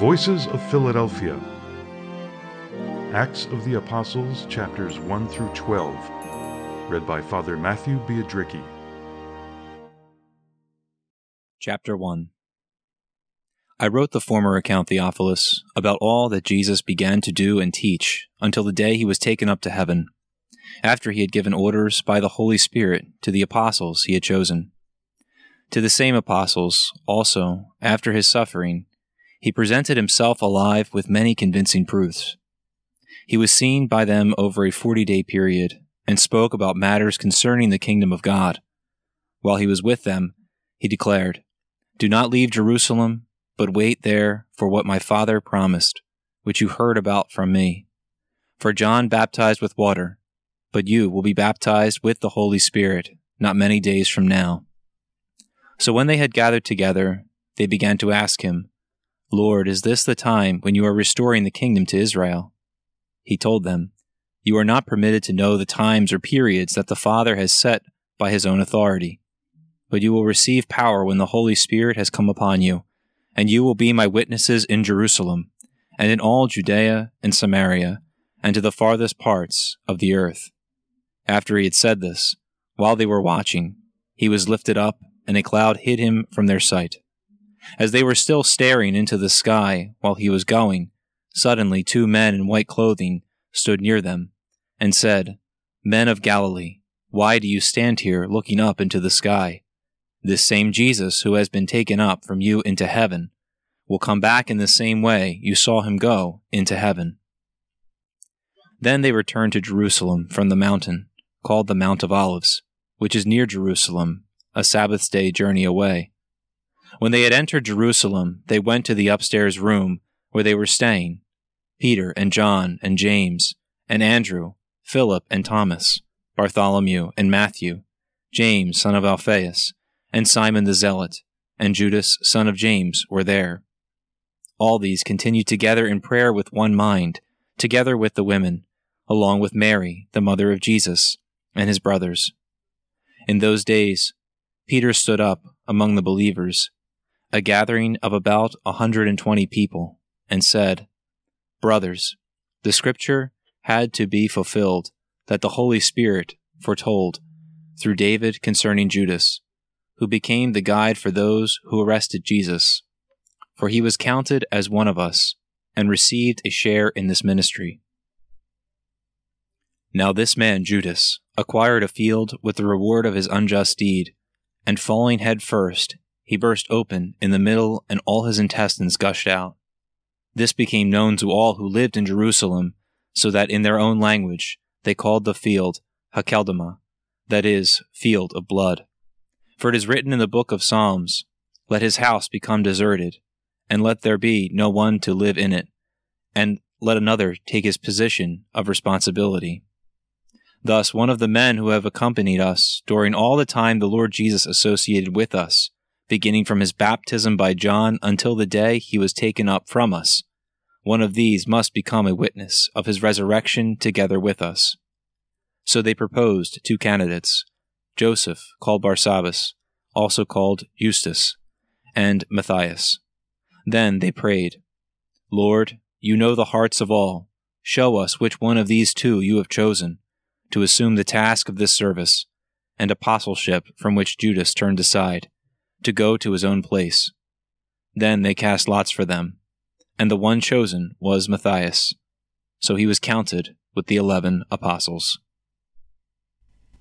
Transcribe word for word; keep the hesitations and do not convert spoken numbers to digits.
Voices of Philadelphia. Acts of the Apostles, chapters one through twelve. Read by Father Matthew Biedricki. Chapter one. I wrote the former account, Theophilus, about all that Jesus began to do and teach until the day he was taken up to heaven, after he had given orders by the Holy Spirit to the apostles he had chosen. To the same apostles, also, after his suffering, he presented himself alive with many convincing proofs. He was seen by them over a forty-day period, and spoke about matters concerning the kingdom of God. While he was with them, he declared, "Do not leave Jerusalem, but wait there for what my Father promised, which you heard about from me. For John baptized with water, but you will be baptized with the Holy Spirit not many days from now." So when they had gathered together, they began to ask him, "Lord, is this the time when you are restoring the kingdom to Israel?" He told them, "You are not permitted to know the times or periods that the Father has set by his own authority, but you will receive power when the Holy Spirit has come upon you, and you will be my witnesses in Jerusalem, and in all Judea and Samaria, and to the farthest parts of the earth." After he had said this, while they were watching, he was lifted up, and a cloud hid him from their sight. As they were still staring into the sky while he was going, suddenly two men in white clothing stood near them, and said, "Men of Galilee, why do you stand here looking up into the sky? This same Jesus who has been taken up from you into heaven will come back in the same way you saw him go into heaven." Then they returned to Jerusalem from the mountain, called the Mount of Olives, which is near Jerusalem, a Sabbath day journey away. When they had entered Jerusalem, they went to the upstairs room where they were staying, Peter and John and James and Andrew, Philip and Thomas, Bartholomew and Matthew, James son of Alphaeus, and Simon the Zealot, and Judas son of James were there. All these continued together in prayer with one mind, together with the women, along with Mary, the mother of Jesus, and his brothers. In those days, Peter stood up among the believers, a gathering of about a hundred and twenty people, and said, "Brothers, the scripture had to be fulfilled that the Holy Spirit foretold through David concerning Judas, who became the guide for those who arrested Jesus. For he was counted as one of us, and received a share in this ministry. Now this man, Judas, acquired a field with the reward of his unjust deed, and falling head first, he burst open in the middle, and all his intestines gushed out. This became known to all who lived in Jerusalem, so that in their own language they called the field Hakeldama, that is, field of blood. For it is written in the book of Psalms, 'Let his house become deserted, and let there be no one to live in it, and let another take his position of responsibility.' Thus, one of the men who have accompanied us during all the time the Lord Jesus associated with us, beginning from his baptism by John until the day he was taken up from us, one of these must become a witness of his resurrection together with us." So they proposed two candidates, Joseph, called Barsabbas, also called Justus, and Matthias. Then they prayed, "Lord, you know the hearts of all. Show us which one of these two you have chosen to assume the task of this service and apostleship from which Judas turned aside, to go to his own place." Then they cast lots for them, and the one chosen was Matthias. So he was counted with the eleven apostles.